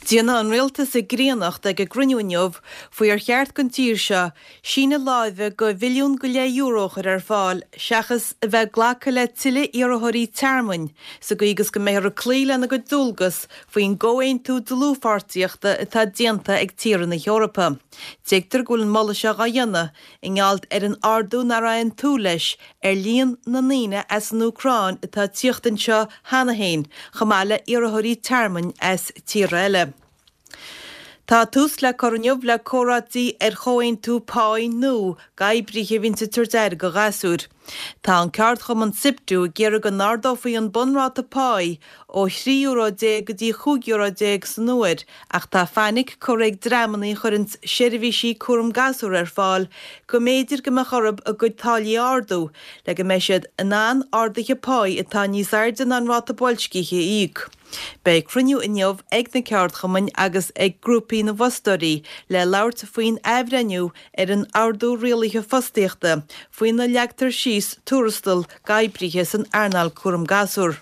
Díana an rialtas a gréanacht ag a gruniúneomh faoi ar cheart gon tír seo, sína láimhe go bhilliún go le €1 ar fáil, seachas a bheith ghlacha le tuile iarrthaí tearmain, sa go agus go méthar clíle na go dúlgus faoin ggóin tú dlúfartíochta atá déanta ag tíran na Eorpa. Déagtar gúil an molla seo a dhéanana, i ngealt ar an ardú na raon tú leis ar líon na níine as an Ucráin atá tíochtan seo hana hain, chamála iarrthaí tearmain as tíre eile. Tá tús le corneomh le córadí ar choin tú páin nó gaibrithe vínta turdeir go gasúr. Tá an ceart chum an siptú ggéar go nardó faoi an bunráta páin ó €3 go dtí €5 san nuair, ach tá fannig choraigh drámaní churint seirbhísí cuaram gasúr ar fáil, go méidir go chorab a go tálaí ardú, le go meisiad an ardaithe páin atá níos airden an ráta bolscíthe íg. Bei cruniú inneomh ag na ceart chumain agus ag grúpaí na bhostorí le labhairt faoin éibhreaniu ar an ardú rialaithe fostíochta faoin na leachtar síos túrastal gaibrithe san airneall cuaram gasúr.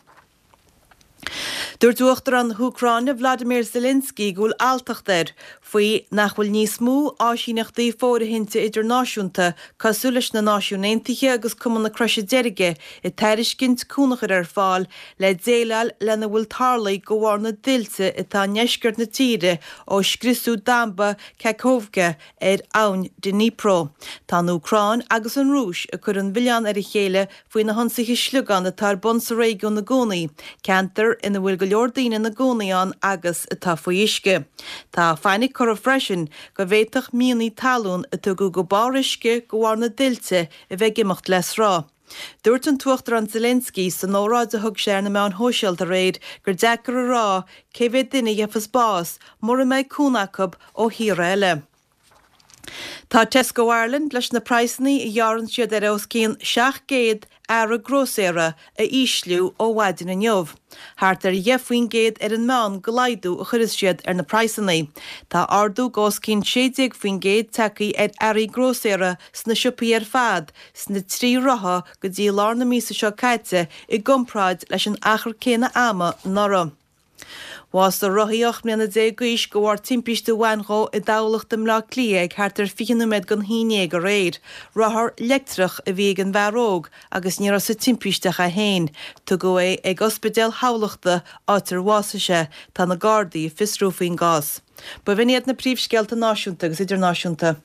Dúirtúachtar an Ucráine Vladimir Zelensky gúil altachtar faoi nachhfuil níos mú áisíneachtaí fórathinte idirnáisiúnta cosúlas na náisiún Aontaithe agus cumann na Croise Deirge i tairiscint cúnachar ar fáil le déileáil lena bhfuil tarlaí go bhfar na duilte atá neisceart na tíre ó scrisú damba Kakhovka ar ann Dnipro. Tá an Ucráin agus an Rúis a chur an bhilián ar a chéile faoi na honsaithe slúgan atá bon sa réigiún na Gcónaí, ceantar ina bhfuil go leor daoine na Gcónaíán agus atá faoi isce. Tá fannig chur freisin go bhhéiteach míonaí talún atá go bárisce go bhfar na duilte a bheith gimacht les rá. Dúirt an tuachtar an Zelensky san óráid a thug sé na meán hóisialt a réid gur deacar a rá cé bheith duine dhefas bás mar a méid cúnachab ó híre eile. Tá Tesco Ireland leis na praisnaí i dhearann siad ar os cín 700 euro groséire a ísliú ó bhaidin inniuh. Thart ar dhefuoin géad ar an meán go laidú a churis siad ar na praisnaí. Tá ardú gás cín 60 faoin géad tacaí ar airí groséire sna siúpaí ar fad, sna trí rotha go dtí lár na mísa seo caite i gcompráid leis an achar céna ama nora. Was a roiíoch mena dé gois go bhhar timpiste bhainró i dálacht am le clíag thart ar fianúméid gan híine go réir, rothar leictrach a bhí an bheróg agus ní sa timpisteach a héin, tu go é ag ospidéal hálaachta átar bhásaise tá na Gardaí fisrúfaoin gás. Ba bhíad na príomhscealta náisiúnta agus idirnáisiúnta.